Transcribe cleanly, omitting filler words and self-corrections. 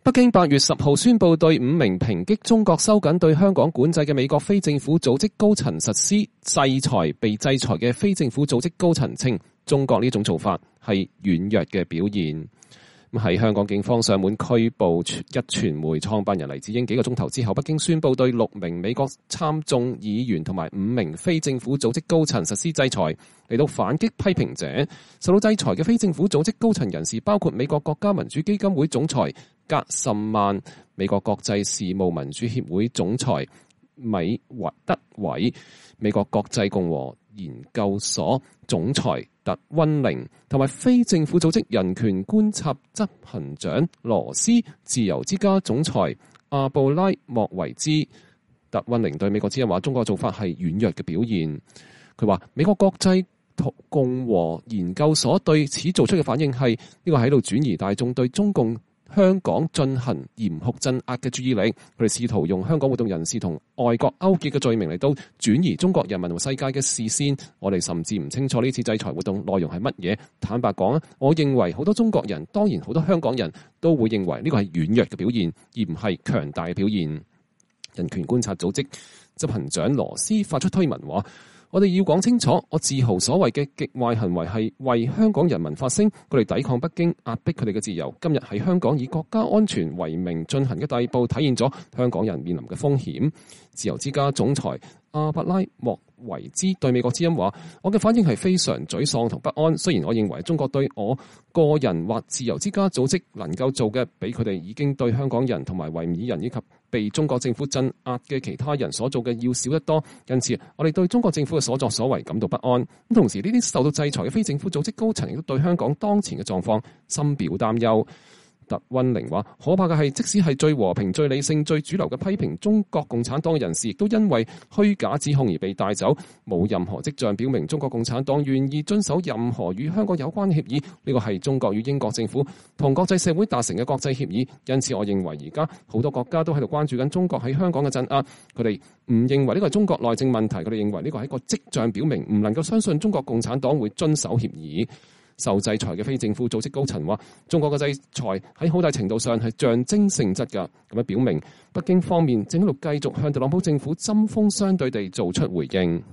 北京8月10號宣布對5名抨擊中國收緊對香港管制嘅美國非政府組織高層實施制裁，被制裁嘅非政府組織高層稱，中國呢種做法係軟弱嘅表現。喺香港警方上門拘捕壹傳媒創辦人黎智英幾個鐘頭之後，北京宣布對6名美國參眾議員同埋5名非政府組織高層實施制裁，嚟到反擊批評者。受到制裁嘅非政府組織高層人士包括美國國家民主基金會總裁格什曼、美國國際事務民主協會總裁米德韋、美國國際共和研究所總裁特溫寧同埋非政府組織人權觀察執行長羅斯、自由之家總裁阿布拉莫維茲。特溫寧對美國之音話：中國做法係軟弱嘅表現。佢話美國國際共和研究所對此做出嘅反應係呢個喺度轉移大眾對中共香港進行嚴酷鎮壓嘅注意力，佢哋試圖用香港活動人士同外國勾結嘅罪名嚟到轉移中國人民同世界嘅視線。我哋甚至唔清楚呢次制裁活動內容係乜嘢。坦白講，我認為好多中國人，當然好多香港人都會認為呢個係軟弱嘅表現，而唔係強大嘅表現。人權觀察組織執行長羅斯發出推文話：我哋要講清楚，我自豪所謂嘅極壞行為係為香港人民發聲，佢哋抵抗北京壓迫佢哋嘅自由。今日喺香港以國家安全為名進行嘅逮捕，體現咗香港人面臨嘅風險。自由之家總裁阿伯拉莫維茲對美國之音話：我嘅反應係非常沮喪同不安。雖然我認為中國對我個人或自由之家組織能夠做嘅，比佢哋已經對香港人同埋維吾爾人以及被中國政府鎮壓嘅其他人所做嘅要少得多。因此，我哋對中國政府嘅所作所為感到不安。咁同時，呢啲受到制裁嘅非政府組織高層亦都對香港當前嘅狀況深表擔憂。特溫寧話：可怕嘅係，即使係最和平、最理性、最主流嘅批評中國共產黨嘅人士，亦都因為虛假指控而被帶走。冇任何跡象表明中國共產黨願意遵守任何與香港有關嘅協議。呢個係中國與英國政府同國際社會達成嘅國際協議。因此，我認為而家好多國家都喺度關注緊中國喺香港嘅鎮壓。佢哋唔認為呢個係中國內政問題，佢哋認為呢個係一個跡象表明唔能夠相信中國共產黨會遵守協議。受制裁嘅非政府組織高層話：中國嘅制裁喺好大程度上係象徵性質㗎，咁樣表明北京方面正喺度繼續向特朗普政府針鋒相對地做出回應。